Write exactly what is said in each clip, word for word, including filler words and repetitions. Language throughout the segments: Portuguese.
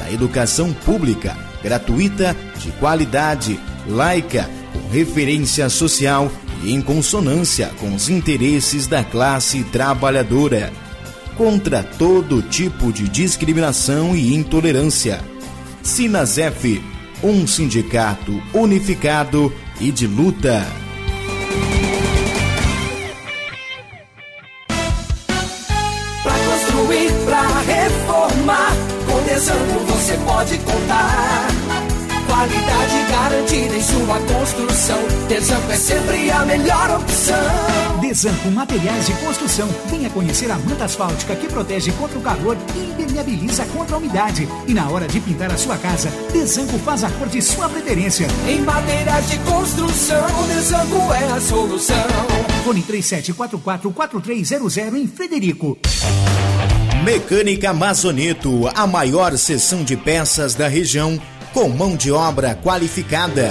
da educação pública, gratuita, de qualidade, laica, com referência social e em consonância com os interesses da classe trabalhadora. Contra todo tipo de discriminação e intolerância. Sinasef, um sindicato unificado e de luta. Pra construir, pra reformar, com Desanco você pode contar. Qualidade garantida em sua construção. Desanco é sempre a melhor opção. Desanco Materiais de Construção. Venha conhecer a manta asfáltica que protege contra o calor e impermeabiliza contra a umidade. E na hora de pintar a sua casa, Desanco faz a cor de sua preferência. Em materiais de construção, Desanco é a solução. Fone três sete quatro quatro quatro três zero zero em Frederico. Mecânica Mazoneto, a maior seção de peças da região, com mão de obra qualificada,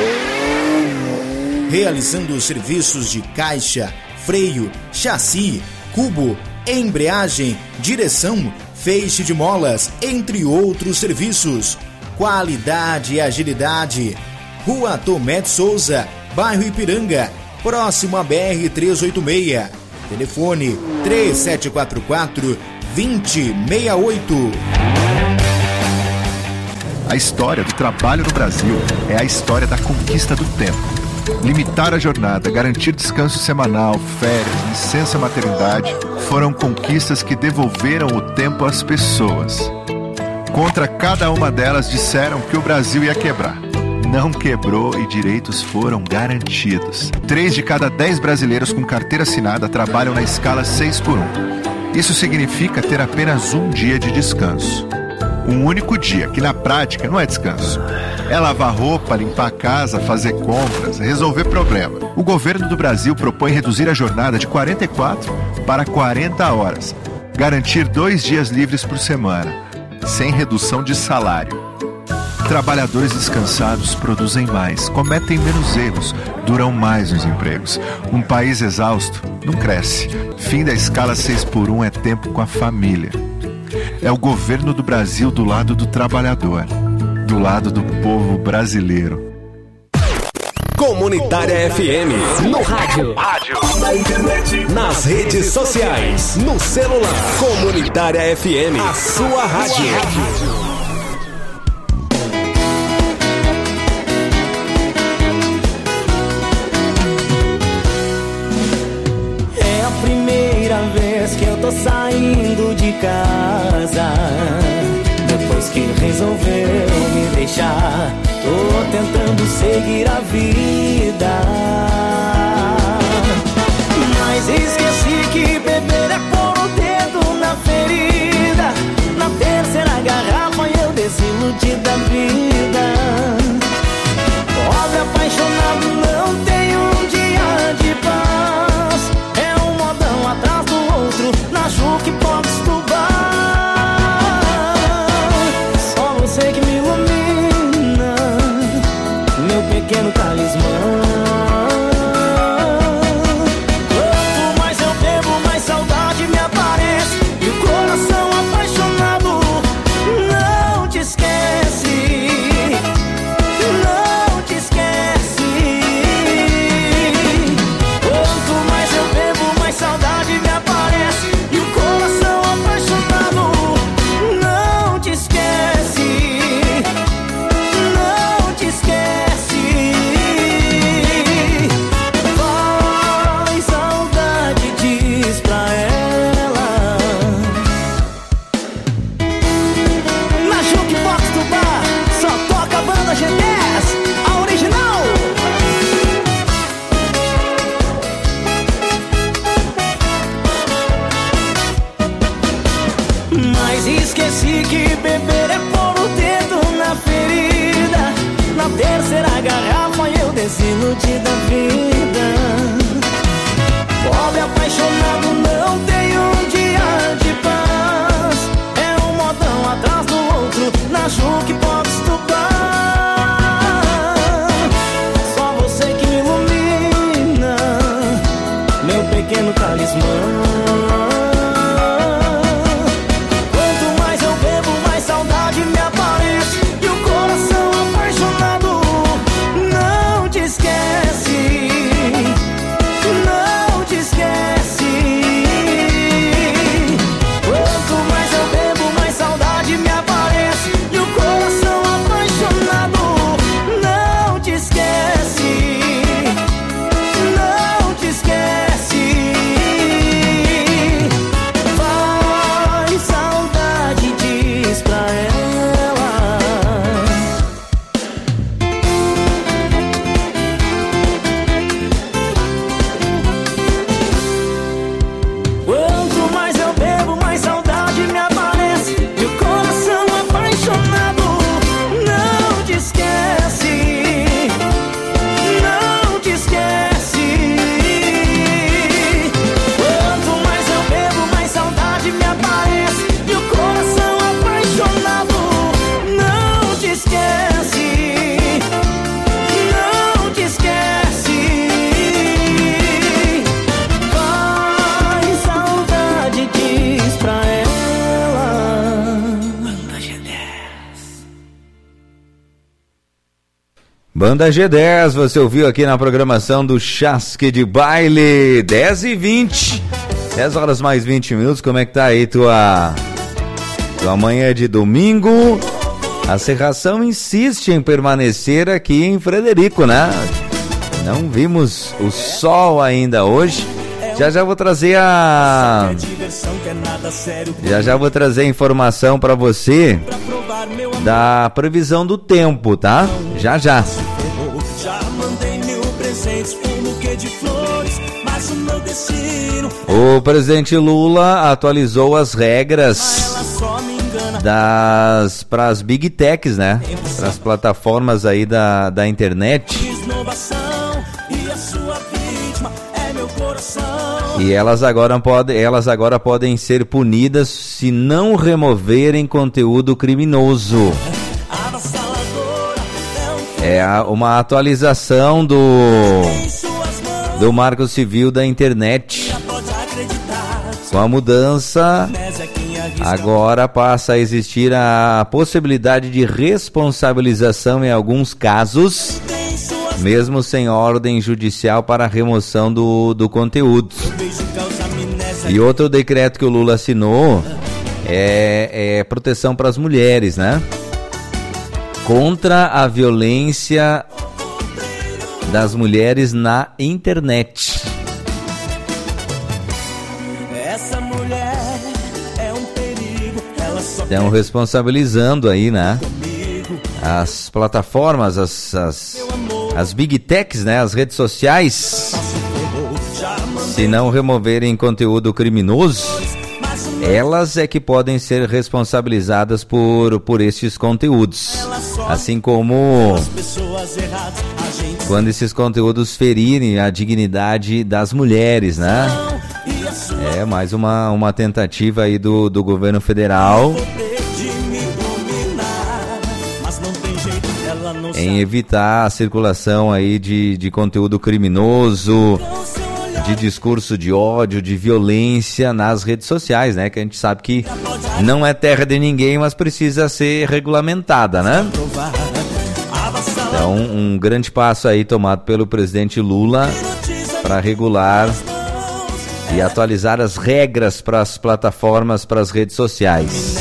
realizando serviços de caixa, freio, chassi, cubo, embreagem, direção, feixe de molas, entre outros serviços. Qualidade e agilidade. Rua Tomé de Souza, bairro Ipiranga, próximo a B R trezentos e oitenta e seis. Telefone três sete quatro quatro, dois zero seis oito. A história do trabalho no Brasil é a história da conquista do tempo. Limitar a jornada, garantir descanso semanal, férias, licença maternidade, foram conquistas que devolveram o tempo às pessoas. Contra cada uma delas disseram que o Brasil ia quebrar. Não quebrou e direitos foram garantidos. Três de cada dez brasileiros com carteira assinada trabalham na escala seis por um. Isso significa ter apenas um dia de descanso. Um único dia, que na prática não é descanso. É lavar roupa, limpar a casa, fazer compras, resolver problema. O governo do Brasil propõe reduzir a jornada de quarenta e quatro para quarenta horas. Garantir dois dias livres por semana, sem redução de salário. Trabalhadores descansados produzem mais, cometem menos erros, duram mais nos empregos. Um país exausto não cresce. Fim da escala seis por um é tempo com a família. É o governo do Brasil do lado do trabalhador, do lado do povo brasileiro. Comunitária F M, no rádio, na internet, nas redes sociais, no celular. Comunitária F M, a sua rádio. É a primeira vez que eu tô saindo de casa, depois que resolveu me deixar. Tô tentando seguir a vida, mas esqueci que beber é pôr o dedo na ferida. Na terceira garrafa eu desiludi da vida. Pobre apaixonado não tem um dia de paz. É um modão atrás do outro na jukebox do bar. Só você que me ilumina, meu pequeno talismã. Quanto mais eu bebo, mais saudade me aparece. E o coração apaixonado não te esquece, não te esquece. Quanto mais eu bebo, mais saudade me aparece. E o coração apaixonado não te esquece, não te esquece. Vai, saudade, diz pra ela. Na jukebox do bar só toca a banda G dez, a original. Mas esqueci que beber é pôr o dedo na ferida. Na terceira garrafa eu desiludi da vida. Pobre apaixonado não tem um dia de paz. É um modão atrás do outro na jukebox do bar. Só você que me ilumina, meu pequeno talismã. Quanto mais eu bebo, mais saudade me aparece. Banda G dez, você ouviu aqui na programação do Chasque de Baile, dez e vinte, dez horas mais vinte minutos. Como é que tá aí tua, tua manhã de domingo? A Cerração insiste em permanecer aqui em Frederico, né? Não vimos o sol ainda hoje. Já já vou trazer a... Já já vou trazer a informação para você da previsão do tempo, tá? Já já. O presidente Lula atualizou as regras das para as Big Techs, né? Para as plataformas aí da, da internet. E elas agora, pode, elas agora podem ser punidas se não removerem conteúdo criminoso. É uma atualização do, do Marco Civil da Internet. Com a mudança, agora passa a existir a possibilidade de responsabilização em alguns casos, mesmo sem ordem judicial para a remoção do, do conteúdo. E outro decreto que o Lula assinou é, é proteção para as mulheres, né? Contra a violência das mulheres na internet. Essa mulher é um perigo, ela só Estão responsabilizando aí, né? As plataformas, as, as, as Big Techs, né? As redes sociais. Se não removerem conteúdo criminoso, elas é que podem ser responsabilizadas por, por estes conteúdos. Assim como quando esses conteúdos ferirem a dignidade das mulheres, né? É mais uma, uma tentativa aí do, do governo federal em evitar a circulação aí de, de conteúdo criminoso, de discurso de ódio, de violência nas redes sociais, né? Que a gente sabe que não é terra de ninguém, mas precisa ser regulamentada, né? Então, um grande passo aí tomado pelo presidente Lula para regular e atualizar as regras para as plataformas, para as redes sociais.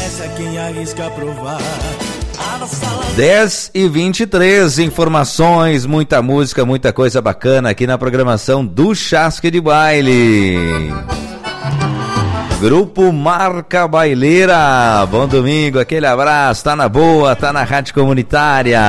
dez e vinte e três, informações, muita música, muita coisa bacana aqui na programação do Chasque de Baile. Grupo Marca Baileira, bom domingo, aquele abraço, tá na boa, tá na Rádio Comunitária.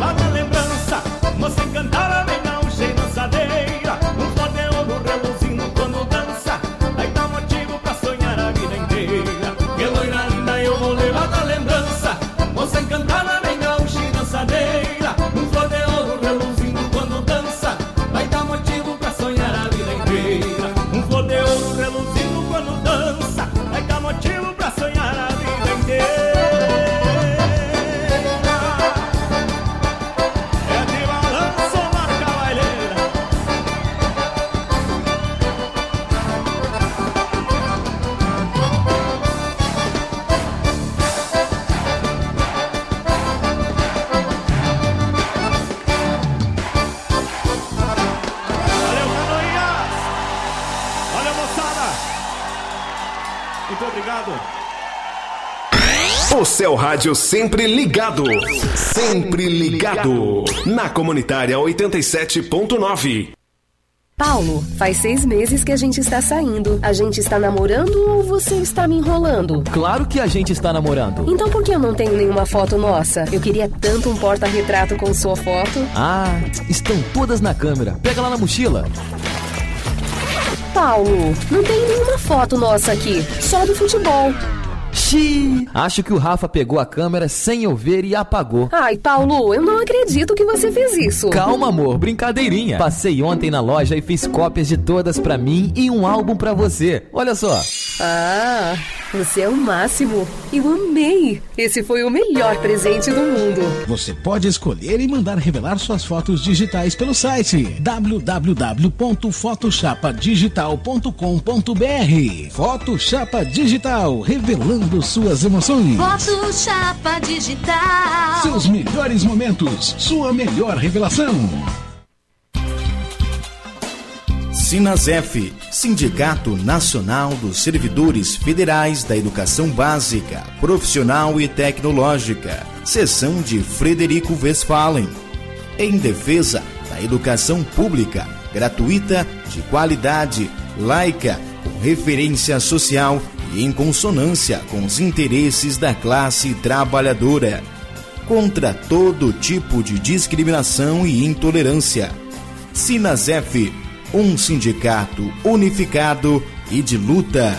Moça encantada, vem na um cheio dançadeira, um pó de ouro reluzindo Muito obrigado. O seu rádio sempre ligado. Sempre ligado. Na Comunitária oitenta e sete ponto nove. Paulo, faz seis meses que a gente está saindo. A gente está namorando ou você está me enrolando? Claro que a gente está namorando. Então por que eu não tenho nenhuma foto nossa? Eu queria tanto um porta-retrato com sua foto. Ah, estão todas na câmera. Pega lá na mochila. Paulo, não tem nenhuma foto nossa aqui, só do futebol. Xiii, acho que o Rafa pegou a câmera sem eu ver e apagou. Ai, Paulo, eu não acredito que você fez isso. Calma, amor, brincadeirinha. Passei ontem na loja e fiz cópias de todas pra mim e um álbum pra você. Olha só. Ah, você é o máximo. Eu amei. Esse foi o melhor presente do mundo. Você pode escolher e mandar revelar suas fotos digitais pelo site w w w ponto photochapa digital ponto com ponto b r. Photochapa Digital, revelando suas emoções. Photochapa Digital. Seus melhores momentos, sua melhor revelação. Sinasef, Sindicato Nacional dos Servidores Federais da Educação Básica, Profissional e Tecnológica, Seção de Frederico Westphalen. Em defesa da educação pública, gratuita, de qualidade, laica, com referência social e em consonância com os interesses da classe trabalhadora. Contra todo tipo de discriminação e intolerância. Sinasef, um sindicato unificado e de luta.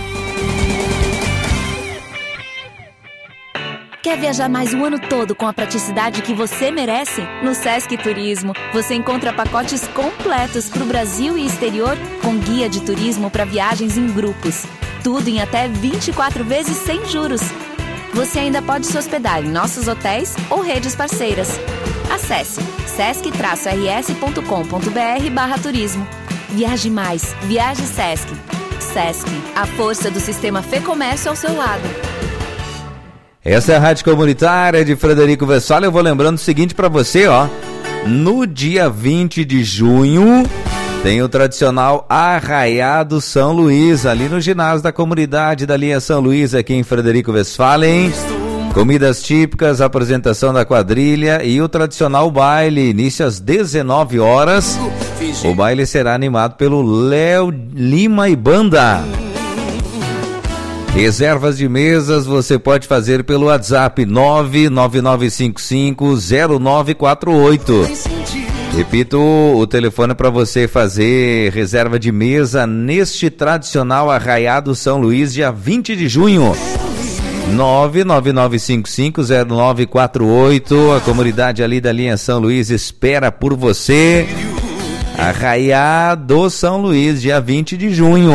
Quer viajar mais o ano todo com a praticidade que você merece? No Sesc Turismo, você encontra pacotes completos para o Brasil e exterior, com guia de turismo para viagens em grupos. Tudo em até vinte e quatro vezes sem juros. Você ainda pode se hospedar em nossos hotéis ou redes parceiras. Acesse sesc r s ponto com ponto b r barra turismo. Viaje mais, viaje Sesc. Sesc, a força do sistema Fê Comércio ao seu lado. Essa é a Rádio Comunitária de Frederico Westphalen. Eu vou lembrando o seguinte pra você, ó. No dia vinte de junho, tem o tradicional Arraiado São Luís, ali no ginásio da comunidade da linha São Luís, aqui em Frederico Westphalen. Comidas típicas, apresentação da quadrilha e o tradicional baile, início às dezenove horas. O baile será animado pelo Léo Lima e Banda. Reservas de mesas você pode fazer pelo WhatsApp nove nove nove cinco cinco zero nove quatro oito. Repito, o telefone para você fazer reserva de mesa neste tradicional Arraiado São Luís, dia vinte de junho. nove nove nove cinco cinco zero nove quatro oito. A comunidade ali da linha São Luís espera por você. Arraiado São Luís, dia vinte de junho.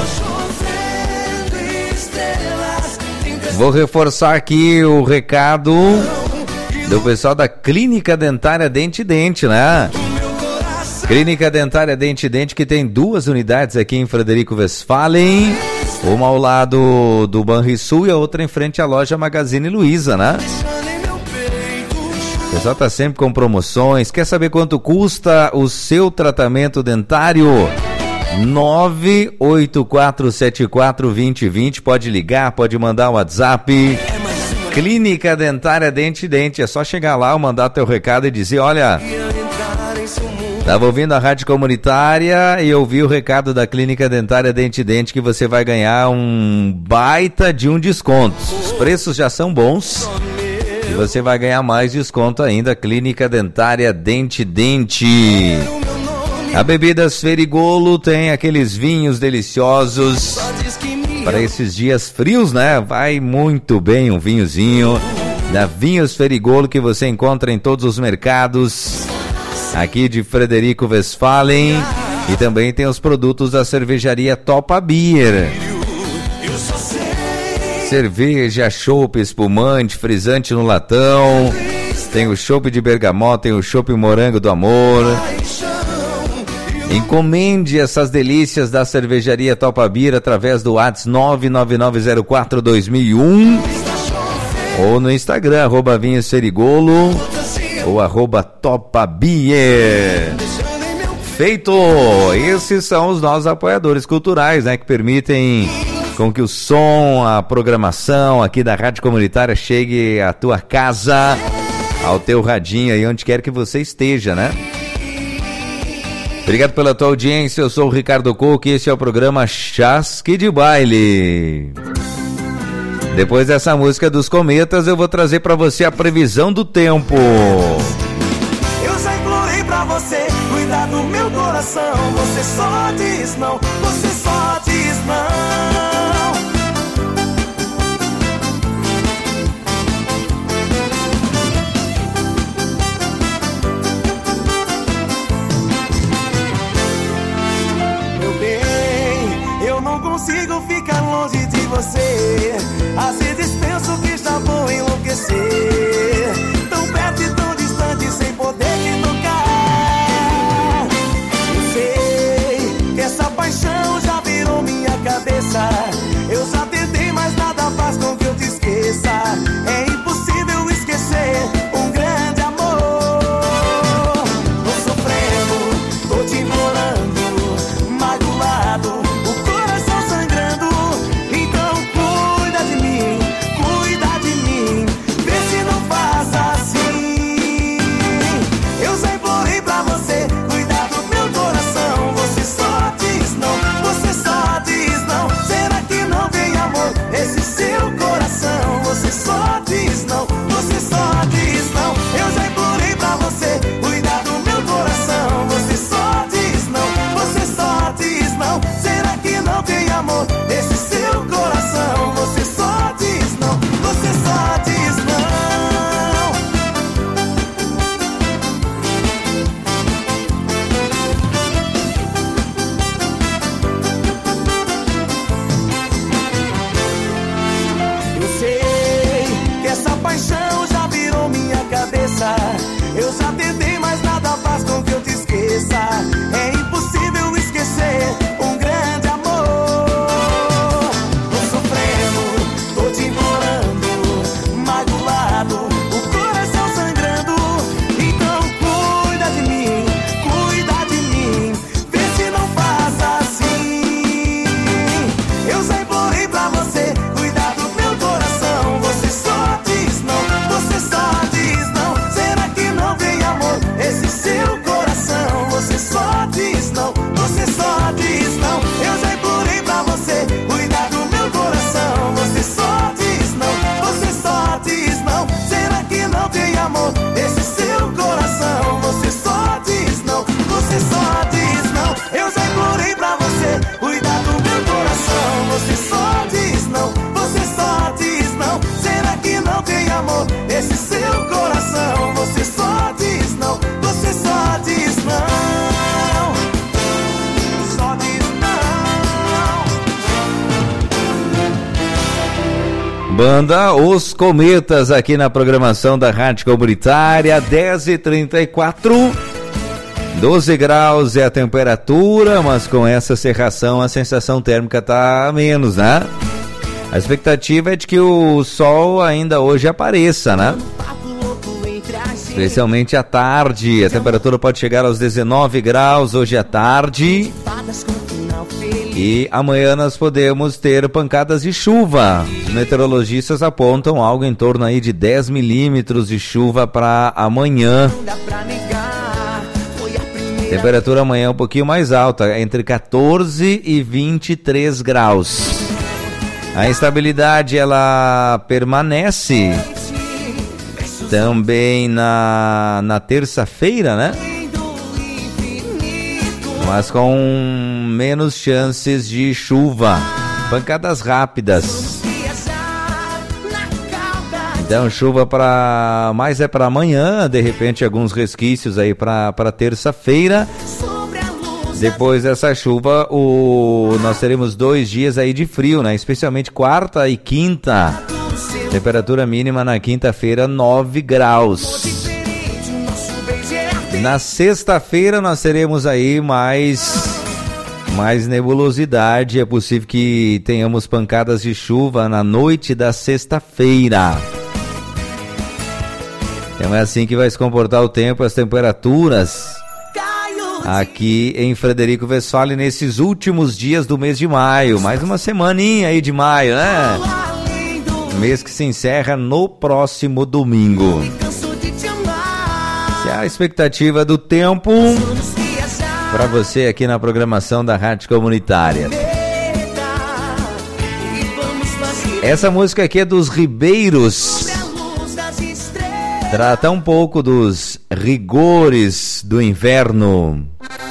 Vou reforçar aqui o recado do pessoal da Clínica Dentária Dente Dente, né? Clínica Dentária Dente Dente, que tem duas unidades aqui em Frederico Westphalen. Uma ao lado do Banrisul e a outra em frente à loja Magazine Luiza, né? O pessoal tá sempre com promoções. Quer saber quanto custa o seu tratamento dentário? nove oito quatro sete quatro dois zero dois zero. Pode ligar, pode mandar um WhatsApp. Clínica Dentária Dente Dente. É só chegar lá, mandar teu recado e dizer: olha, estava ouvindo a Rádio Comunitária e ouvi o recado da Clínica Dentária Dente Dente que você vai ganhar um baita de um desconto. Os preços já são bons e você vai ganhar mais desconto ainda. Clínica Dentária Dente Dente. A Bebidas Ferigolo tem aqueles vinhos deliciosos para esses dias frios, né? Vai muito bem um vinhozinho da Vinhos Ferigolo, que você encontra em todos os mercados aqui de Frederico Westphalen. E também tem os produtos da cervejaria Topa Beer. Cerveja, chopp, espumante, frisante no latão. Tem o chopp de bergamota, tem o chopp morango do amor. Encomende essas delícias da cervejaria Topa Beer através do WhatsApp nove nove nove zero quatro dois mil e um ou no Instagram, arroba Vinhos Ferigolo ou arroba Topa Beer. Feito! Esses são os nossos apoiadores culturais, né, que permitem com que o som, a programação aqui da Rádio Comunitária chegue à tua casa, ao teu radinho aí, onde quer que você esteja, né? Obrigado pela tua audiência, eu sou o Ricardo Couque e esse é o programa Chasque de Baile. Depois dessa música dos Cometas, eu vou trazer pra você a previsão do tempo. Eu já implorei pra você cuidar do meu coração. Você só diz não, você só diz não. Meu bem, eu não consigo ficar longe de você. Às vezes penso que já vou enlouquecer. Tão perto e tão distante sem poder te tocar. Eu sei que essa paixão já virou minha cabeça. Eu já tentei, mas nada faz com que eu te esqueça. É impossível esquecer um grande amor. Tô sofrendo, tô te implorando, magoado, o coração sangrando. Então cuida de mim, cuida de mim, vê se não faz assim. Eu já implorei pra você cuidar do meu coração. Você só diz não, você só diz não. Será que não tem amor nesse seu coração? Você só diz não, você só diz não. Eu já implorei pra você cuidar do meu coração. Você só diz não, você só diz não. Será que não tem amor nesse seu coração? Você só diz não, você só diz não. Eu sei que essa paixão já virou minha cabeça. Eu já tentei, mas nada faz com que eu te esqueça. É impossível esquecer um grande amor. Tô sofrendo, tô te implorando, magoado, o coração sangrando. Então cuida de mim, cuida de mim, vê se não faz assim. Eu já implorei pra você cuidar do meu coração. Você só diz não, você só diz não. Será que não tem amor nesse seu coração? Você só diz não, você só diz não. Eu já implorei pra você cuidar do meu coração. Você só diz não, você só diz não. Será que não tem amor nesse seu coração? Você só diz não, você só diz não. Eu já implorei pra você cuidar do meu coração. Você só diz não, você só diz não. Será que não tem amor nesse seu coração? Você só diz não, você só diz não. Só diz não. Banda Os Cometas aqui na programação da Rádio Comunitária, dez e trinta e quatro. doze graus é a temperatura, mas com essa cerração a sensação térmica tá menos, né? A expectativa é de que o sol ainda hoje apareça, né? Especialmente à tarde, a temperatura pode chegar aos dezenove graus hoje à tarde. E amanhã nós podemos ter pancadas de chuva. Os meteorologistas apontam algo em torno aí de dez milímetros de chuva para amanhã. Temperatura amanhã um pouquinho mais alta, entre quatorze e vinte e três graus. A instabilidade ela permanece também na, na terça-feira, né? Mas com menos chances de chuva, pancadas rápidas. Então chuva para mais é para amanhã, de repente alguns resquícios aí para para terça-feira. Depois dessa chuva, o nós teremos dois dias aí de frio, né? Especialmente quarta e quinta. Temperatura mínima na quinta-feira nove graus. Na sexta-feira nós teremos aí mais mais nebulosidade, é possível que tenhamos pancadas de chuva na noite da sexta-feira. Então é assim que vai se comportar o tempo, as temperaturas. aqui em Frederico Westphalen nesses últimos dias do mês de maio. Mais uma semaninha aí de maio, né? Mês que se encerra no próximo domingo. Se a expectativa do tempo para você aqui na programação da Rádio Comunitária. Essa música aqui é dos Ribeiros. Trata um pouco dos rigores do inverno.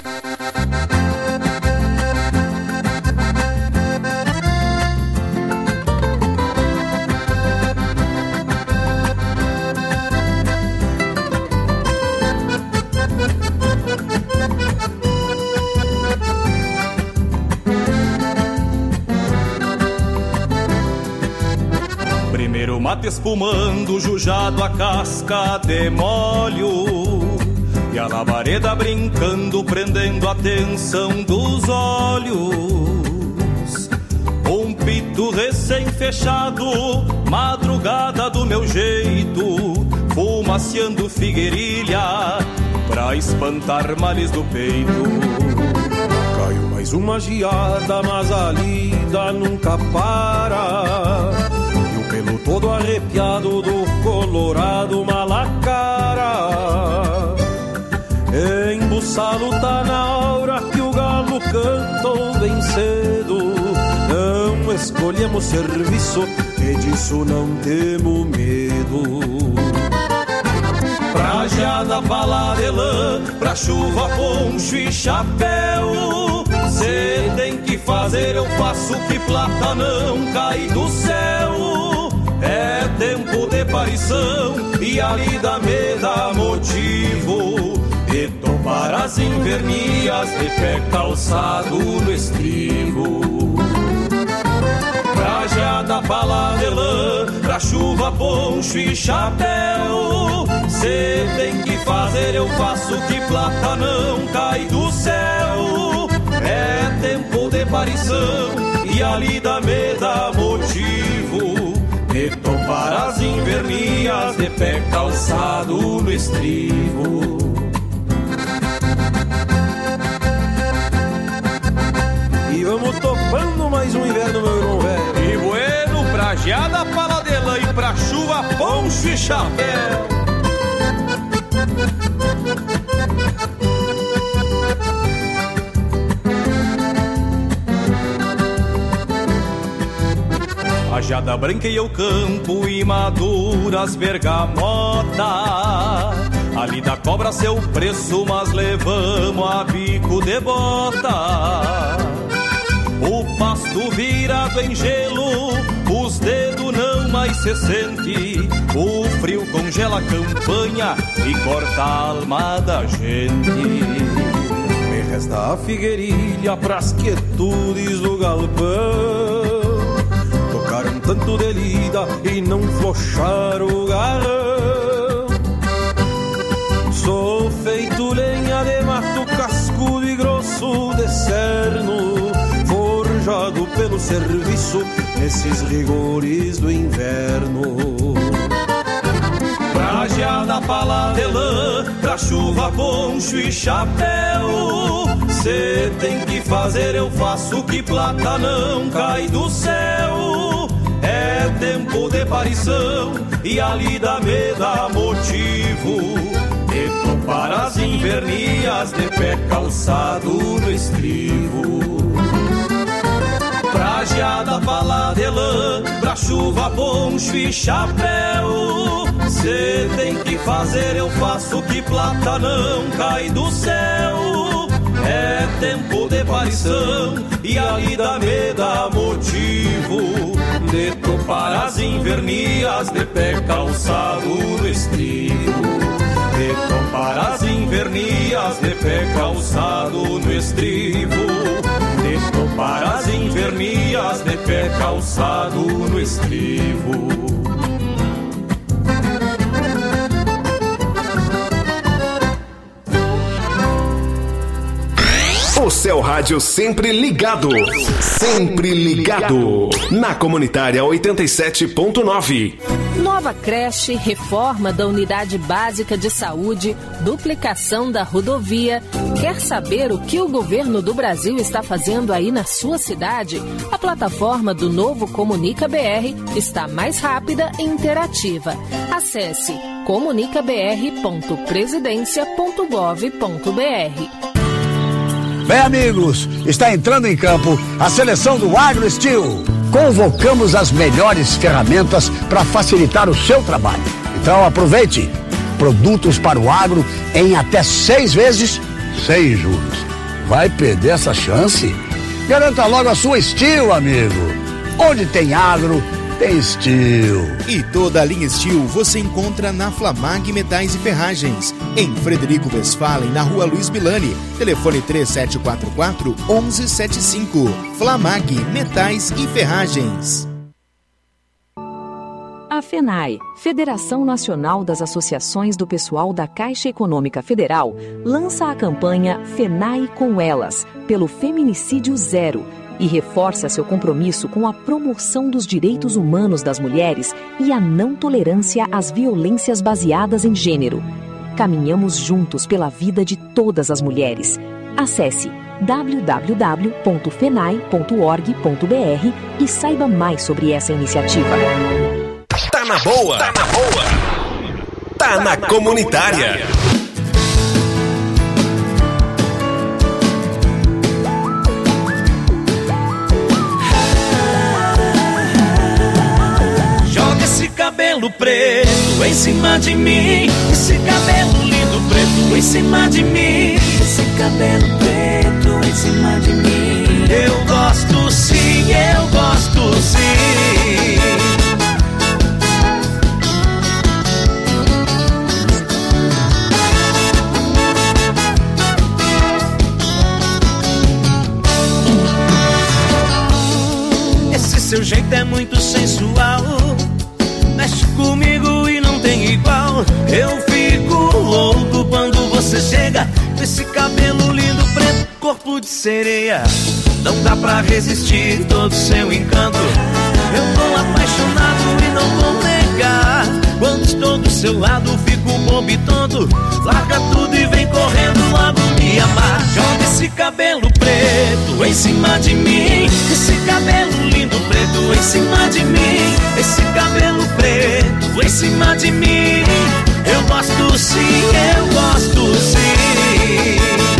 Mate espumando, jujado a casca de molho, e a labareda brincando, prendendo a atenção dos olhos. Um pito recém-fechado, madrugada do meu jeito, fumaciando figueirilha pra espantar males do peito. Caiu mais uma geada, mas a lida nunca para, pelo todo arrepiado do colorado malacara. Embuçá-lo tá na hora que o galo cantou bem cedo. Não escolhemos serviço e disso não temos medo. Pra geada, bala de lã, pra chuva, poncho e chapéu, cê tem que fazer, eu faço, que plata não cai do céu. É tempo de parição e a lida me dá motivo de tomar as invernias de pé calçado no estribo. Pra geada, bala de lã, pra chuva, poncho e chapéu, cê tem que fazer, eu faço, que plata não cai do céu. É tempo de parição e a lida me dá motivo de topar as invernias de pé calçado no estribo. E vamos topando mais um inverno, meu irmão velho. E bueno, pra geada, paladelã e pra chuva, poncho e chapéu. A jada branqueia o campo e maduras bergamota. Ali da cobra seu preço, mas levamos a bico de bota. O pasto virado em gelo, os dedos não mais se sente. O frio congela a campanha e corta a alma da gente. Me resta a figueirilha pras quietudes do galpão. Tocaram tanto de lida e não flocharam o garrão. Sou feito lenha de mato, cascudo e grosso de cerno, forjado pelo serviço nesses rigores do inverno. Pra geada, pala de lã, pra chuva, poncho e chapéu, cê tem que fazer, eu faço, que plata não cai do céu. É tempo de parição e a lida me dá motivo de topar as invernias de pé calçado no estribo. Pra geada, bala de lã, pra chuva, poncho e chapéu, cê tem que fazer, eu faço, que plata não cai do céu. É tempo de parição e a lida me dá motivo de topar as invernias de pé calçado no estribo. De topar as invernias de pé calçado no estribo. De topar as invernias de pé calçado no estribo. O seu rádio sempre ligado. Sempre ligado. Na Comunitária oitenta e sete ponto nove. Nova creche, reforma da unidade básica de saúde, duplicação da rodovia. Quer saber o que o governo do Brasil está fazendo aí na sua cidade? A plataforma do Novo Comunica B R está mais rápida e interativa. Acesse comunica b r ponto presidencia ponto gov ponto b r. Bem, amigos, está entrando em campo a seleção do AgroSteel. Convocamos as melhores ferramentas para facilitar o seu trabalho. Então aproveite. Produtos para o agro em até seis vezes, sem juros. Vai perder essa chance? Garanta logo a sua Steel, amigo. Onde tem agro, tem Steel. E toda a linha Steel você encontra na Flamag Metais e Ferragens, em Frederico Westphalen, na rua Luiz Milani. Telefone três sete quatro quatro, um um sete cinco. Flamag Metais e Ferragens. A FENAI, Federação Nacional das Associações do Pessoal da Caixa Econômica Federal, lança a campanha FENAI com Elas, pelo Feminicídio Zero, e reforça seu compromisso com a promoção dos direitos humanos das mulheres e a não tolerância às violências baseadas em gênero. Caminhamos juntos pela vida de todas as mulheres. Acesse w w w ponto fenai ponto org ponto b r e saiba mais sobre essa iniciativa. Tá na boa! Tá na boa! Tá na Comunitária! Joga esse cabelo preto em cima de mim. Esse cabelo lindo preto em cima de mim. Esse cabelo preto em cima de mim. Eu gosto sim, eu gosto sim. Seu jeito é muito sensual, mexe comigo e não tem igual. Eu fico louco quando você chega, com esse cabelo lindo preto, corpo de sereia. Não dá pra resistir todo seu encanto. Eu tô apaixonado e não vou negar. Quando estou do seu lado fico bobo e tonto. Larga tudo e vem correndo logo me amar. Joga esse cabelo preto em cima de mim. Esse cabelo lindo preto em cima de mim. Esse cabelo preto em cima de mim. Eu gosto sim, eu gosto sim.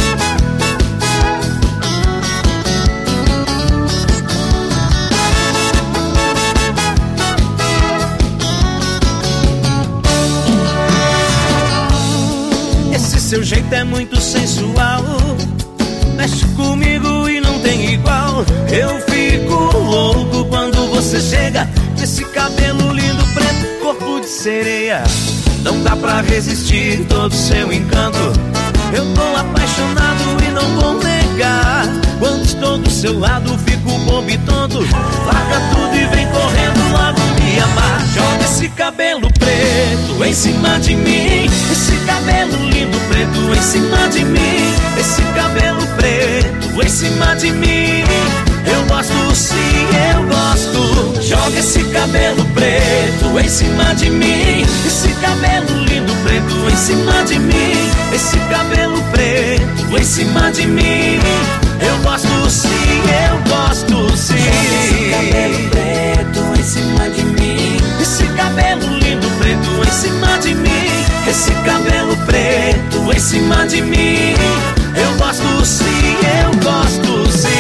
Seu jeito é muito sensual, mexe comigo e não tem igual. Eu fico louco quando você chega, com esse cabelo lindo preto, corpo de sereia. Não dá pra resistir todo seu encanto. Eu tô apaixonado e não vou negar. Quando estou do seu lado fico bobo e tonto. Larga tudo e vem correndo logo me amar. Joga esse cabelo preto em cima de mim. Esse cabelo lindo preto em cima de mim. Esse cabelo preto em cima de mim. Eu gosto sim, eu gosto. Joga esse cabelo preto em cima de mim. Esse cabelo lindo preto em cima de mim. Esse cabelo preto em cima de mim. Eu gosto sim, eu gosto sim. Esse cabelo preto em cima de mim. Esse cabelo lindo preto em cima de mim. Esse cabelo preto em cima de mim. Eu gosto sim, eu gosto sim.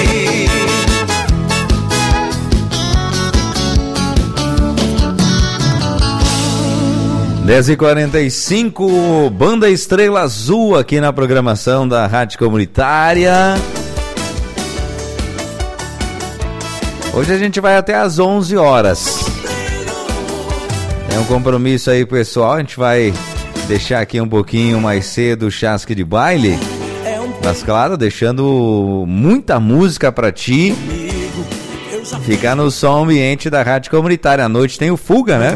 dez e quarenta e cinco, Banda Estrela Azul aqui na programação da Rádio Comunitária. Hoje a gente vai até às onze horas. É um compromisso aí, pessoal. A gente vai deixar aqui um pouquinho mais cedo o chasque de baile. Mas claro, deixando muita música pra ti. Ficar no som ambiente da Rádio Comunitária. À noite tem o Fuga, né?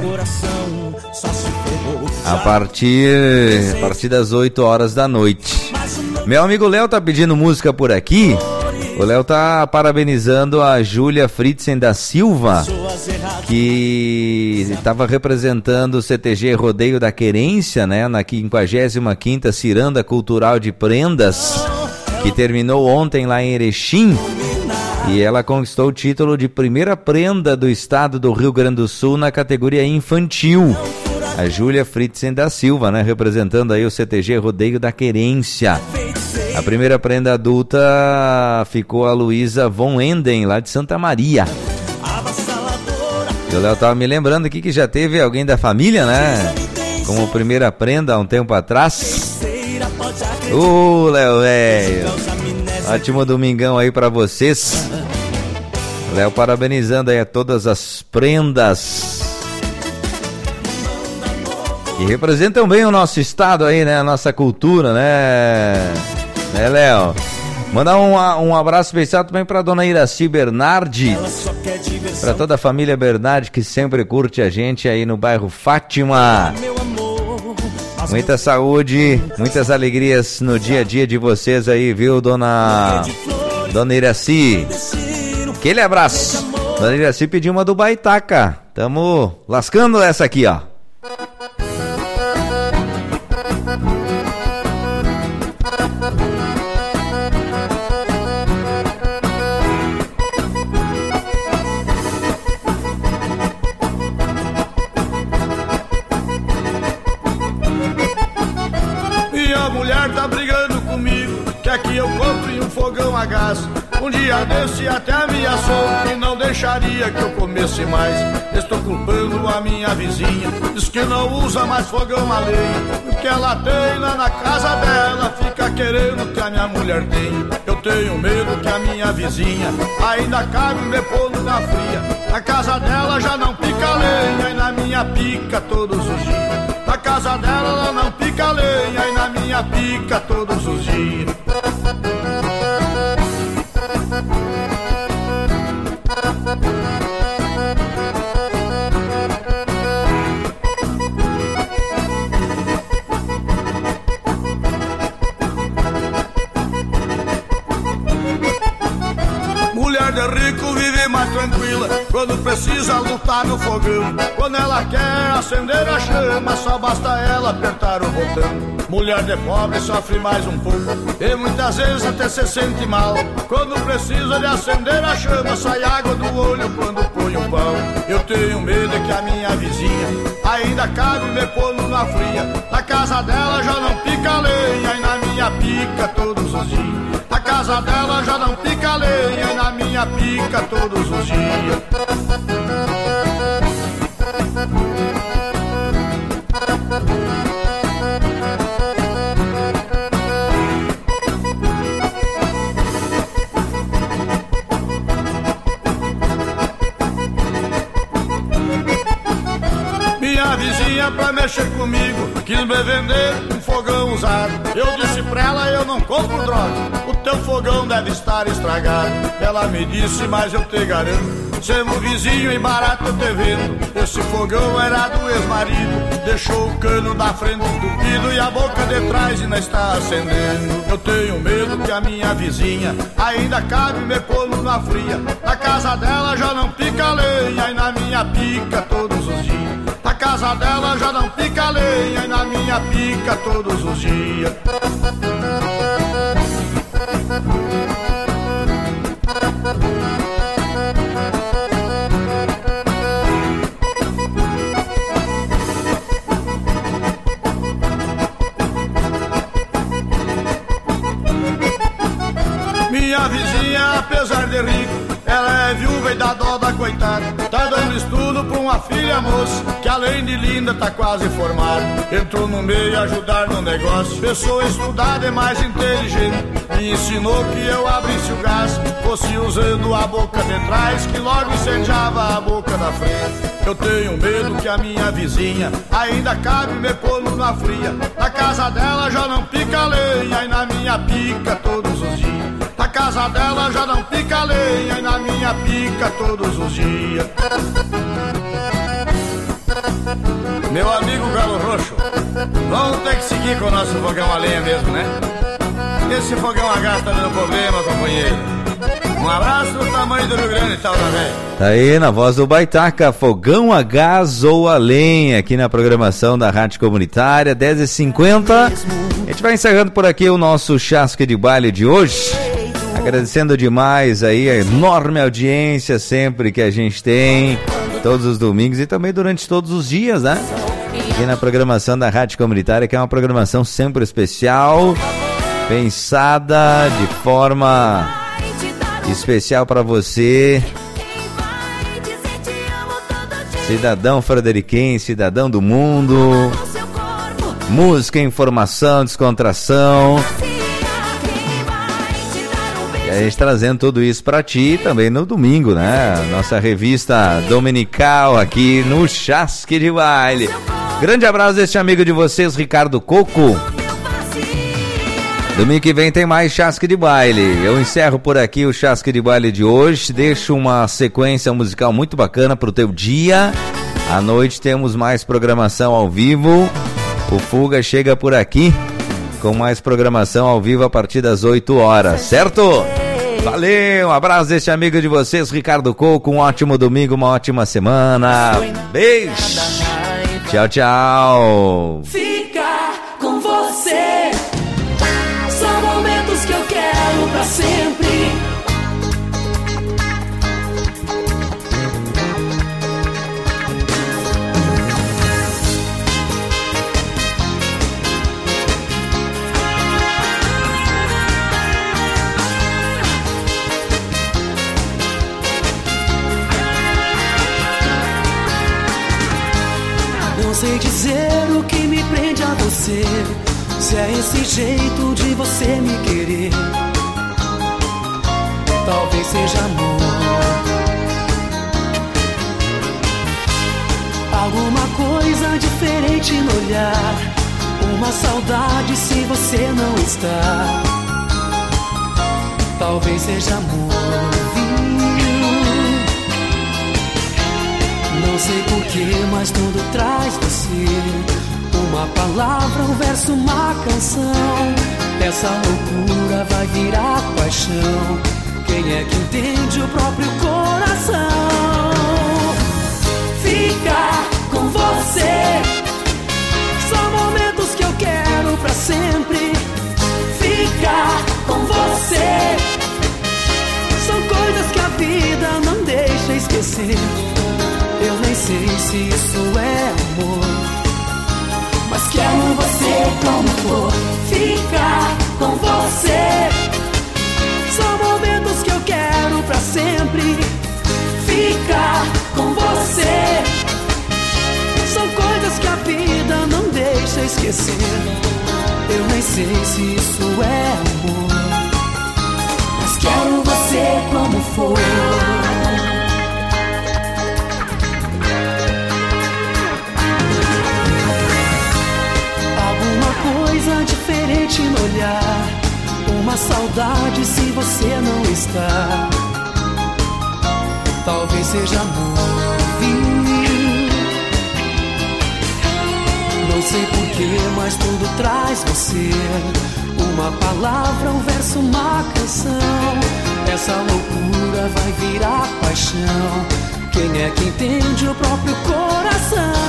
A partir, a partir das oito horas da noite. Meu amigo Léo tá pedindo música por aqui. O Léo tá parabenizando a Júlia Fritzen da Silva, que estava representando o C T G Rodeio da Querência, né, na quinquagésima quinta Ciranda Cultural de Prendas, que terminou ontem lá em Erechim. E ela conquistou o título de primeira prenda do estado do Rio Grande do Sul na categoria infantil. A Júlia Fritzen da Silva, né, representando aí o C T G Rodeio da Querência. A primeira prenda adulta ficou a Luísa Von Enden, lá de Santa Maria. E o Léo tava me lembrando aqui que já teve alguém da família, né, como primeira prenda há um tempo atrás. Ô, uh, Léo, velho. Ótimo domingão aí pra vocês. Léo parabenizando aí a todas as prendas que representam bem o nosso estado aí, né? A nossa cultura, né? Né, Léo? Mandar um, um abraço especial também pra dona Iraci Bernardi, pra toda a família Bernardi que sempre curte a gente aí no bairro Fátima. Muita saúde, muitas alegrias no dia a dia de vocês aí, viu, dona Dona Iraci? Aquele abraço. Dona Iraci pediu uma do Baitaca. Tamo lascando essa aqui, ó. Que eu compre um fogão a gás. Um dia desse até ameaçou e não deixaria que eu comesse mais. Estou culpando a minha vizinha, diz que não usa mais fogão a lenha. O que ela tem lá na casa dela fica querendo que a minha mulher tem. Eu tenho medo que a minha vizinha ainda cabe me pondo na fria. Na casa dela já não pica lenha e na minha pica todos os dias. Na casa dela ela não pica lenha e na minha pica todos os dias. Mulher de rico vive mais tranquila quando precisa lutar no fogão. Quando ela quer acender a chama, só basta ela apertar o botão. Mulher de pobre sofre mais um pouco e muitas vezes até se sente mal. Quando precisa de acender a chama, sai água do olho quando põe o pão. Eu tenho medo que a minha vizinha ainda cabe me pondo na fria. Na casa dela já não pica lenha e na minha pica todos os dias. Na casa dela já não pica lenha e na minha pica todos os dias. Minha vizinha pra mexer comigo quis me vender um fogão usado. Eu disse pra ela, eu não compro droga, o teu fogão deve estar estragado. Ela me disse, mas eu te garanto, sendo vizinho e barato eu te vendo. Esse fogão era do ex-marido, deixou o cano da frente entupido e a boca de trás ainda está acendendo. Eu tenho medo que a minha vizinha ainda cabe me pondo na fria. Na casa dela já não pica lenha e na minha pica todos os dias. Na casa dela já não pica lenha e na minha pica todos os dias. Minha vizinha, apesar de rico, ela é viúva e dá dó da coitada. Tá dando estudo pra uma filha moça, que além de linda tá quase formada. Entrou no meio ajudar no negócio, pessoa estudada e mais inteligente. Me ensinou que eu abrisse o gás, fosse usando a boca de trás, que logo incendiava a boca da frente. Eu tenho medo que a minha vizinha ainda cabe me pondo na fria. Na casa dela já não pica lenha e na minha pica todos os dias. Na casa dela já não pica lenha e na minha pica todos os dias. Meu amigo Galo Roxo, vamos ter que seguir com o nosso fogão a lenha mesmo, né? esse fogão a gás tá dando problema, companheiro. Um abraço do tamanho do Rio Grande, tal, tá, velho? Tá aí na voz do Baitaca, fogão a gás ou a lenha, aqui na programação da Rádio Comunitária, dez e cinquenta. A gente vai encerrando por aqui o nosso Chasque de Baile de hoje. Agradecendo demais aí a enorme audiência sempre que a gente tem, todos os domingos e também durante todos os dias, né? Aqui na programação da Rádio Comunitária, que é uma programação sempre especial, pensada de forma especial para você, cidadão frederiquense, cidadão do mundo. Música, informação, descontração. E a gente trazendo tudo isso para ti também no domingo, né? Nossa revista dominical aqui no Chasque de Baile. Grande abraço deste amigo de vocês, Ricardo Coco. Domingo que vem tem mais Chasque de Baile. Eu encerro por aqui o Chasque de Baile de hoje. Deixo uma sequência musical muito bacana pro teu dia. À noite temos mais programação ao vivo. O Fuga chega por aqui com mais programação ao vivo a partir das oito horas, certo? Valeu, um abraço deste amigo de vocês, Ricardo Coco. Um ótimo domingo, uma ótima semana. Beijo. Tchau, tchau. Ficar com você são momentos que eu quero pra sempre. Não sei dizer o que me prende a você, se é esse jeito de você me querer. Talvez seja amor, alguma coisa diferente no olhar, uma saudade se você não está. Talvez seja amor, não sei porquê, mas tudo traz você. Uma palavra, um verso, uma canção. Essa loucura vai virar paixão. Quem é que entende o próprio coração? Ficar com você são momentos que eu quero pra sempre. Ficar com você são coisas que a vida não deixa esquecer. Eu nem sei se isso é amor, mas quero você como for. Ficar com você são momentos que eu quero pra sempre. Ficar com você são coisas que a vida não deixa esquecer. Eu nem sei se isso é amor, mas quero você como for. Diferente no olhar, uma saudade se você não está. Talvez seja amor, não sei porquê, mas tudo traz você. Uma palavra, um verso, uma canção. Essa loucura vai virar paixão. Quem é que entende o próprio coração?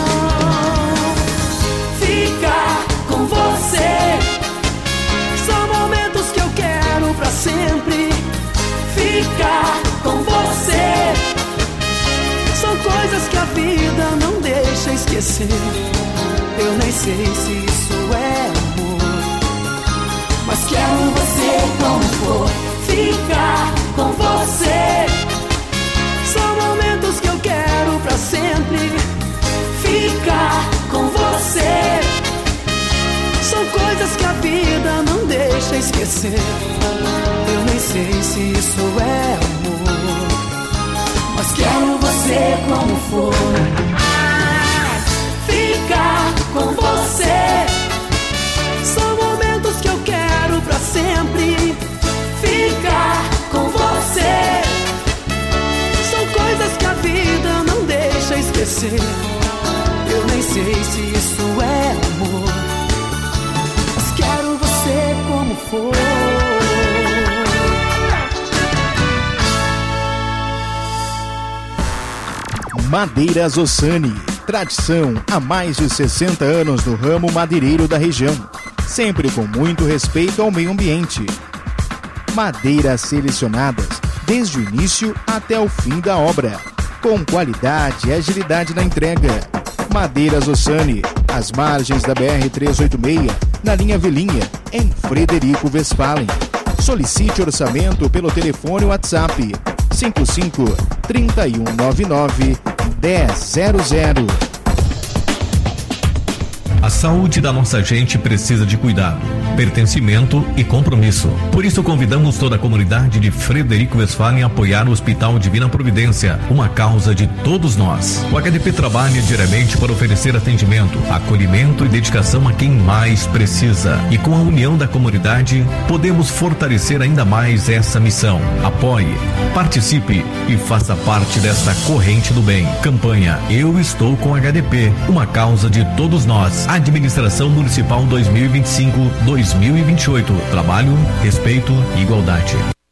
Ficar com você são momentos que eu quero pra sempre. Ficar com você são coisas que a vida não deixa esquecer. Eu nem sei se isso é amor, mas quero você como for. Ficar com você são momentos que eu quero pra sempre. Ficar com você são coisas que a vida não deixa esquecer. Eu nem sei se isso é amor, mas quero você como for. Ficar com você são momentos que eu quero pra sempre. Ficar com você são coisas que a vida não deixa esquecer. Eu nem sei se isso é amor, quero você como for. Madeiras Ossani, tradição há mais de sessenta anos no ramo madeireiro da região, sempre com muito respeito ao meio ambiente. Madeiras selecionadas desde o início até o fim da obra, com qualidade e agilidade na entrega. Madeiras Ossani, às margens da B R trezentos e oitenta e seis, na linha Vilinha, em Frederico Westphalen. Solicite orçamento pelo telefone WhatsApp cinco cinco, três um nove nove, um zero zero zero. A saúde da nossa gente precisa de cuidado, pertencimento e compromisso. Por isso convidamos toda a comunidade de Frederico Westphalen a apoiar o Hospital Divina Providência, uma causa de todos nós. O H D P trabalha diariamente para oferecer atendimento, acolhimento e dedicação a quem mais precisa. E com a união da comunidade, podemos fortalecer ainda mais essa missão. Apoie, participe e faça parte desta corrente do bem. Campanha Eu Estou com H D P, uma causa de todos nós. Administração Municipal dois mil e vinte e cinco a dois mil e vinte e oito. Trabalho, respeito e igualdade.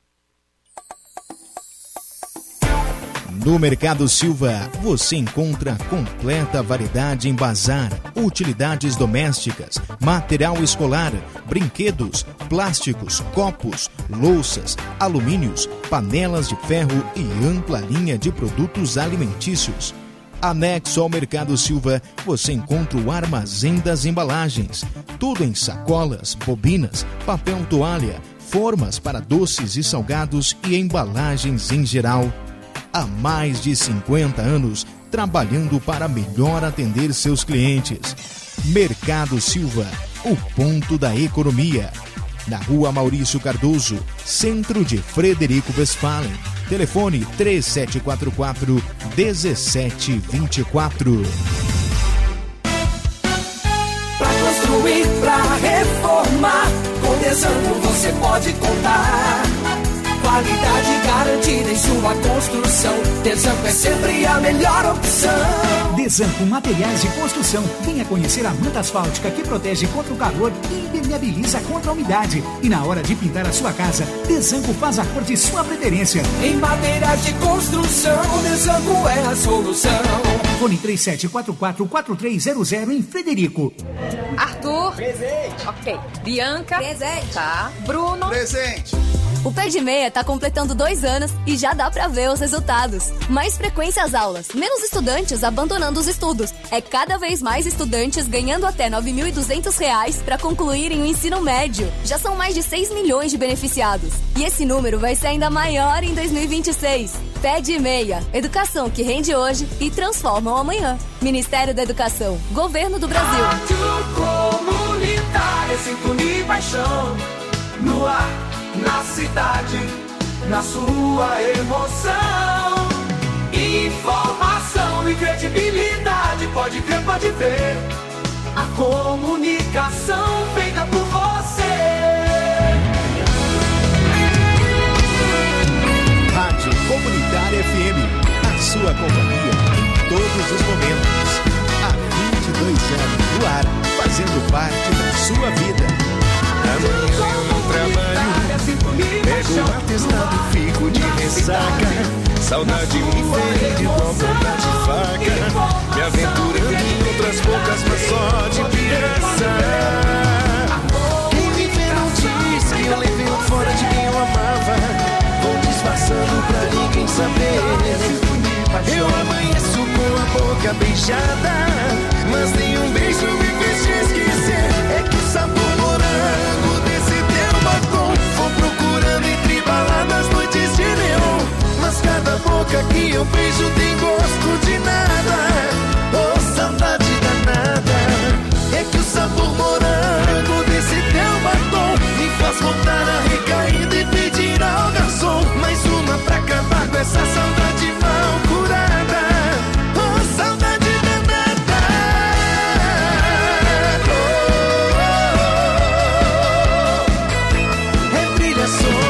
No Mercado Silva, você encontra completa variedade em bazar, utilidades domésticas, material escolar, brinquedos, plásticos, copos, louças, alumínios, panelas de ferro e ampla linha de produtos alimentícios. Anexo ao Mercado Silva, você encontra o armazém das embalagens. Tudo em sacolas, bobinas, papel toalha, formas para doces e salgados e embalagens em geral. Há mais de cinquenta anos, trabalhando para melhor atender seus clientes. Mercado Silva, o ponto da economia. Na Rua Maurício Cardoso, centro de Frederico Westphalen. Telefone três sete quatro quatro, um sete dois quatro. Pra construir, pra reformar, com Desanco você pode contar. Qualidade garantida em sua construção. Desanco é sempre a melhor opção. Desanco Materiais de Construção. Venha conhecer a manta asfáltica que protege contra o calor e impermeabiliza contra a umidade. E na hora de pintar a sua casa, Desanco faz a cor de sua preferência. Em materiais de construção, Desanco é a solução. Fone três sete quatro quatro, quatro três zero zero em Frederico. Arthur. Presente. Ok. Bianca. Presente. Tá. Bruno. Presente. O Pé de Meia tá completando dois anos e já dá pra ver os resultados. Mais frequência às aulas, menos estudantes abandonando os estudos. É cada vez mais estudantes ganhando até nove mil e duzentos reais pra concluírem o ensino médio. Já são mais de seis milhões de beneficiados. E esse número vai ser ainda maior em dois mil e vinte e seis. Pé de Meia, educação que rende hoje e transforma o amanhã. Ministério da Educação, Governo do Brasil. Rádio Comunitária, sintonia e paixão. No ar, na cidade, na sua emoção. Informação e credibilidade, pode crer, pode ver. A comunicação feita por você. Rádio Comunitária F M, a sua companhia em todos os momentos. Há vinte e dois anos no ar, fazendo parte da sua vida. Amanhã eu não trabalho, pego o atestado e fico de ressaca. Saudade me fere de dó, vontade de faca. Me aventurando em outras poucas, mas só de pirraça. Quem me vê não diz que eu levei um fora de quem eu amava. Vou disfarçando pra ninguém saber. Eu amanheço com a boca beijada, mas nenhum beijo me fez te esquecer. É que o sabor morango desse teu batom vou procurando entre baladas, noites de neon. Mas cada boca que eu beijo tem gosto de nada. Oh, saudade danada. É que o sabor morango desse teu batom me faz voltar a recaída e pedir ao garçom mais uma pra acabar com essa saudade mal curada. Oh, saudade danada. Oh, oh, oh. É brilhação.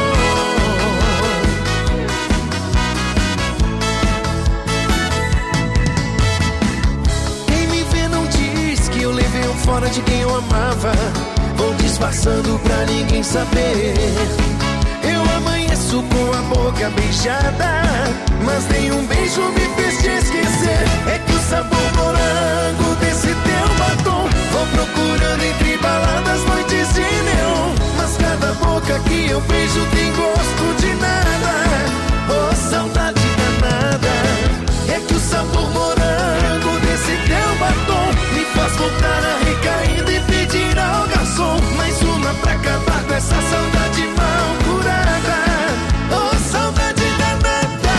Quem me vê não diz que eu levei um fora de quem eu amava. Vou disfarçando pra ninguém saber. Eu amanheço com a boca beijada, mas nenhum beijo me fez te esquecer. É que o sabor morango desse teu batom vou procurando entre baladas, noites de neon, mas cada boca que eu beijo tem gosto de nada. Oh, saudade danada. É que o sabor morango desse teu batom me faz voltar a recaída e pedir ao garçom mais uma pra acabar com essa saudade mal curada. Oh, saudade danada.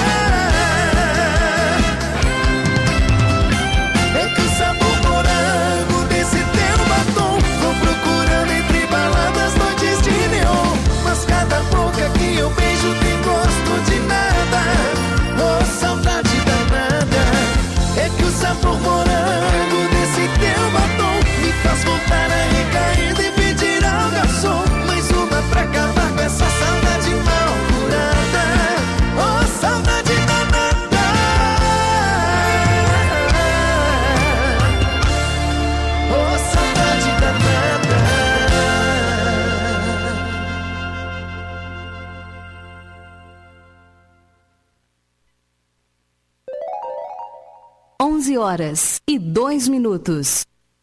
É que o sabor morango desse teu batom vou procurando entre baladas, noites de neon, mas cada boca que eu beijo tem gosto de nada. Oh, saudade danada. É que o sabor morango desse teu batom me faz voltar a recaída e pedir ao garçom mais uma pra acabar com essa saudade mal curada. Oh, saudade danada. Oh, saudade danada. onze horas e dois minutos.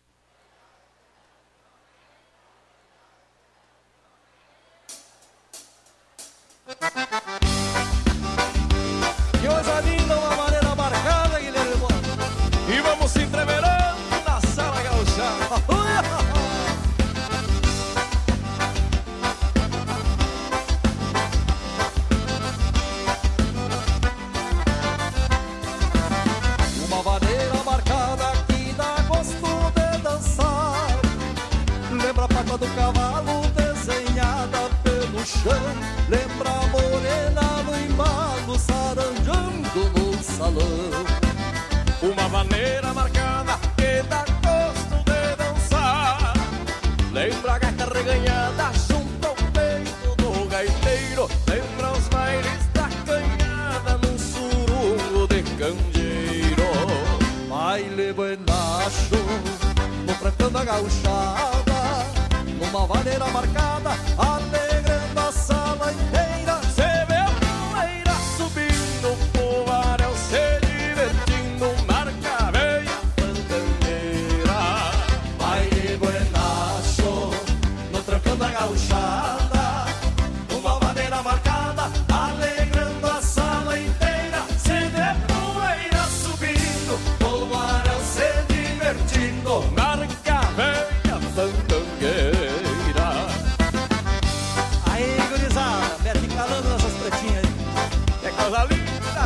Que coisa linda, uma maneira marcada, Guilherme Boa. E vamos se entreverando na sala gaúcha. Uma vaneira marcada que dá gosto de dançar. Lembra a pata do cavalo desenhada pelo chão. Lembra a morena no embalo saranjando no salão. Uma vaneira marcada que dá gosto de dançar. Lembra a gaita reganhada junto ao peito do gaiteiro. Lembra os bailes da canhada num surungo de candeeiro. Baile buenacho no trancão da gauchada. Numa vaneira marcada alegrando a sala inteira. Cê vê a poeira subindo, o povaréu se divertindo. Marca veia pantaneira. Baile buenacho no trancão da gauchada. Numa vaneira marcada alegrando a sala inteira. Cê vê a poeira subindo, o povaréu se divertindo. Marca veia pantaneira. Aí, gurizada, mete calando nessas pretinhas aí. É coisa linda.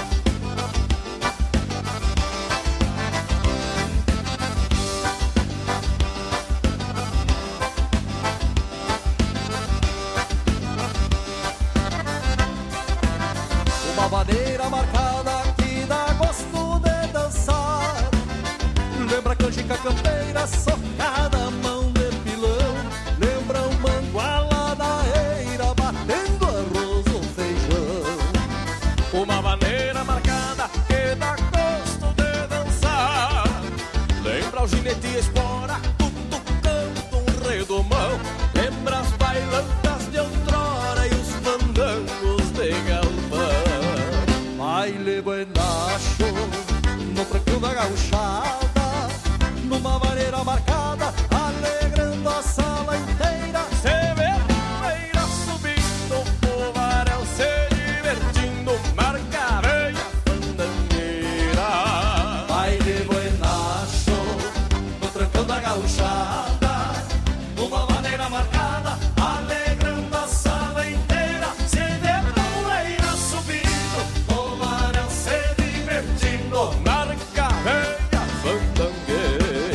Uma vaneira marcada que dá gosto de dançar. Lembra a canjica campeira socada a mão de pilão. Lembra o manguala da eira batendo arroz ou feijão. Uma vaneira marcada que dá gosto de dançar. Lembra o ginete espora cutucando um redomão. Lembra as bailantas de outrora e os fandangos de galpão. Baile buenacho no trancão da gauchada. Numa vaneira marcada alegrando a sala inteira. Cê vê a poeira subindo, o povaréu se divertindo. Marca veia fandangueira. Baile buenacho no trancão da gauchada. Numa vaneira marcada alegrando a sala inteira. Cê vê a poeira subindo, o povaréu se divertindo. Marca veia fandangueira.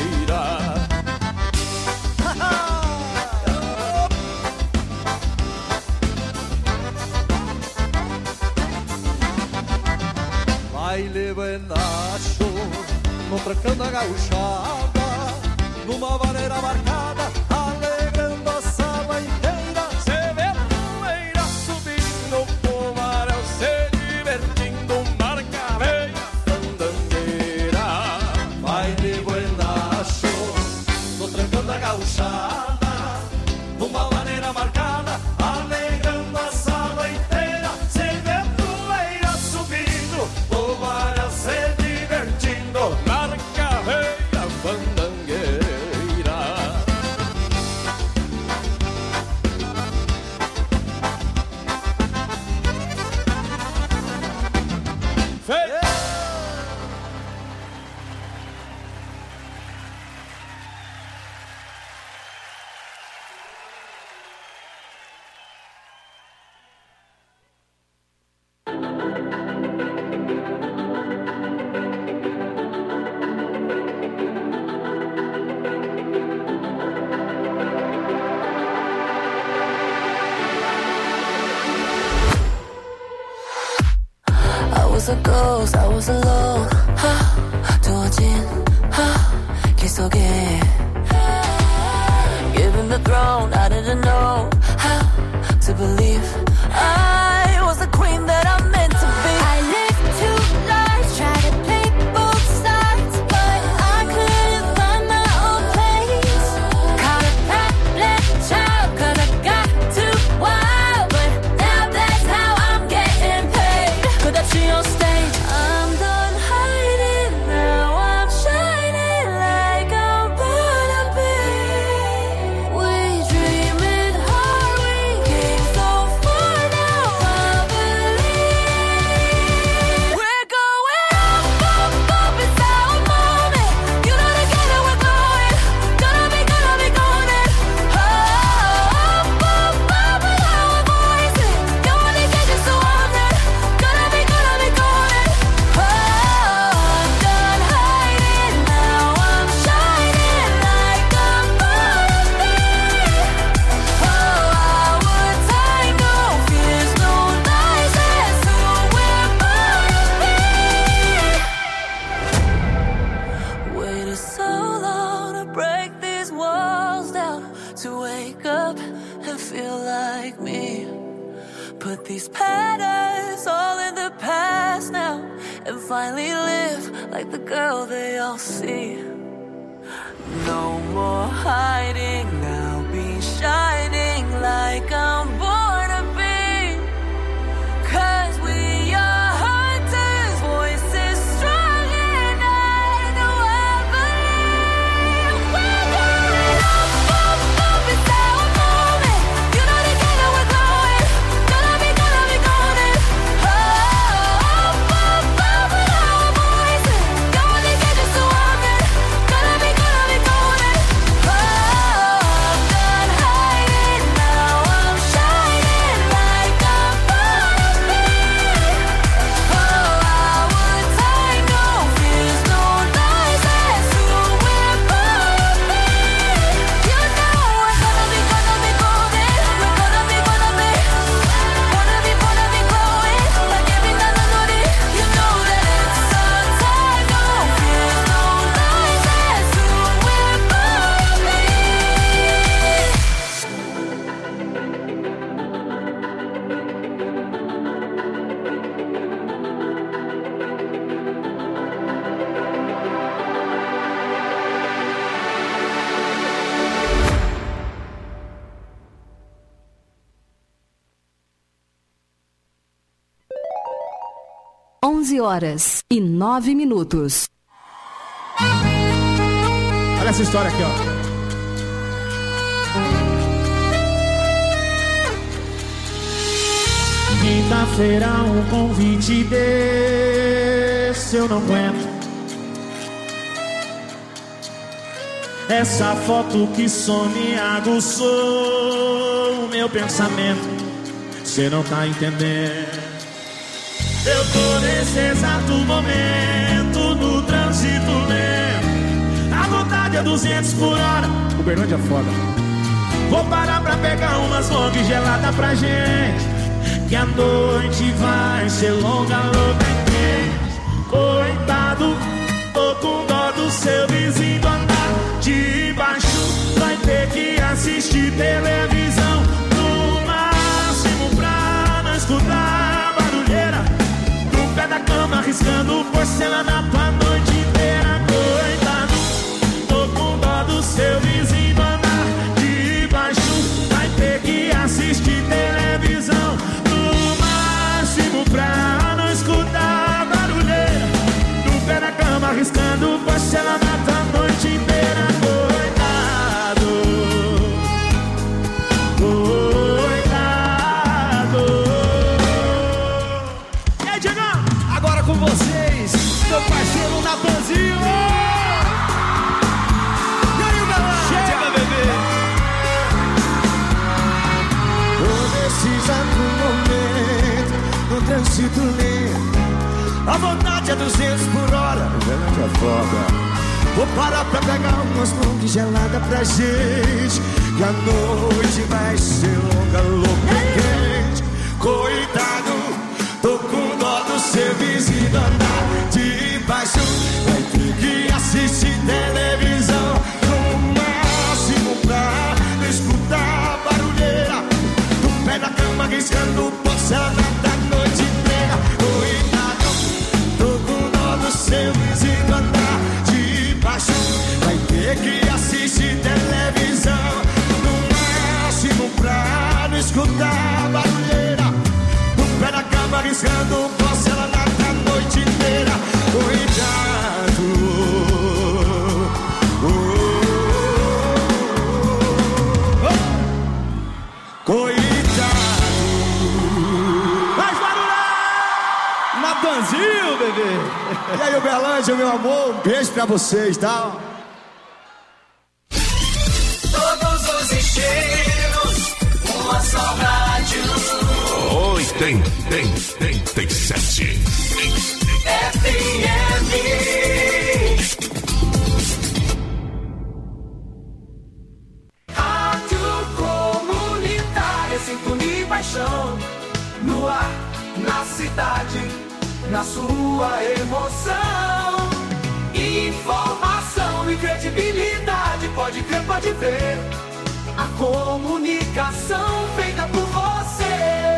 Baile buenacho no trancão da gauchada. Numa vaneira marcada alegrando a sala inteira. Cê vê a poeira subindo, o povaréu se divertindo. Marca veia fandangueira. Baile buenacho no trancão da gauchada. Numa vaneira marcada alegrando a sala inteira. Cê vê a poeira subindo, was a ghost, I was alone. 하, 두어진 하, 길 속에 given the throne, I didn't know how to believe I was the queen that I meant to be. I lived two lives, tried to play both sides, but I couldn't find my own place. Caught a bad child, cause I got too wild, but now that's how I'm getting paid. Could I see on stage? I'm done hiding, now I'm shining like I'm born to be. We dream it hard, we came so far, now I believe. We're going up, up, up, it's our moment. You know together we're going, gonna be, gonna be golden. Oh, up, up, up with our voices. You only get this so I'm there, gonna be, gonna be golden. Oh, I'm done hiding, now I'm shining like I'm born to be. Oh, our time, no fears, no lies, that's who we're born to be. Waited so long to break these walls down, to wake up and feel like me. Put these patterns all in the past now, and finally live like the girl they all see. No more hiding, now be shining like I'm born to be. Cause we are hunters, voices strong, and I know I believe. We're going up, up, up, it's our moment. You know together we're going, gonna be, gonna be golden. Oh, up, up, up with our voices. You only get this so I'm there, gonna be, gonna be golden. Oh, I'm done hiding, now I'm shining like I'm born to be. Oh, our time, no fears, no lies, that's who we're born to be. You know we're gonna be, gonna be golden. We're gonna be, gonna be, gonna be, gonna be glowing like every melody. You know that it's our time, no fears, no lies, that's who we're born to be. onze horas e nove minutos. Olha essa história aqui, ó. Quinta-feira um convite desse eu não aguento. Essa foto que some aguçou o meu pensamento. Cê não tá entendendo. Eu tô nesse exato momento no trânsito lento. A vontade é duzentos por hora. Uberlândia é foda. Vou parar pra pegar umas long gelada pra gente, que a noite vai ser longa, louca e quente. Coitado, tô com dó do seu vizinho andar de baixo. Vai ter que assistir televisão, no máximo pra não escutar barulheira do pé da cama, riscando porcelana pra noite inteira. Coitado, tô com dó do seu vizinho andar de baixo. Vai ter que assistir televisão, no máximo pra não escutar barulheira do pé da cama, riscando porcelana pra noite inteira. Coitado, coitado. E aí, Diego? Agora com vocês, meu parceiro Natanzinho. E aí, galera? Chega, bebê. Todo esse exato momento no trânsito lento, a vontade é duzentos por hora. Uberlândia é foda. Vou parar pra pegar umas long gelada pra gente, que a noite vai ser longa, louca e quente. Coitado, tô com dó do seu vizinho bebê. E aí, Uberlândia, meu amor, um beijo pra vocês, tá? Todos os estilos, uma só rádio. oitenta e sete F M. Rádio Comunitária, sintonia e paixão. No ar, na cidade, na sua emoção. Informação e credibilidade, pode crer, pode ver. A comunicação feita por você.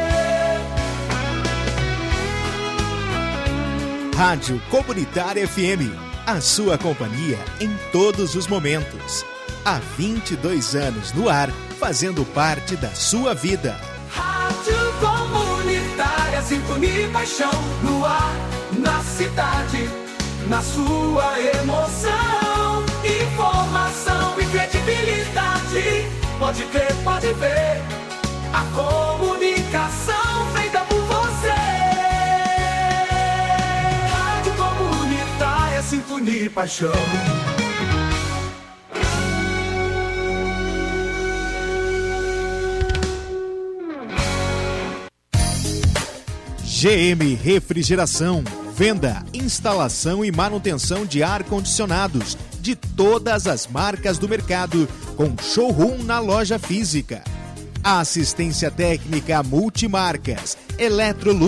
Rádio Comunitária F M, a sua companhia em todos os momentos. Há vinte e dois anos no ar, fazendo parte da sua vida. Rádio Comunitária, sintonia e paixão. No ar, na cidade, na sua emoção. Informação e credibilidade, pode crer, pode ver. A comunicação feita por você. Rádio Comunitária, sintonia e paixão. G M Refrigeração, venda, instalação e manutenção de ar-condicionados de todas as marcas do mercado, com showroom na loja física. Assistência técnica multimarcas, Eletrolux.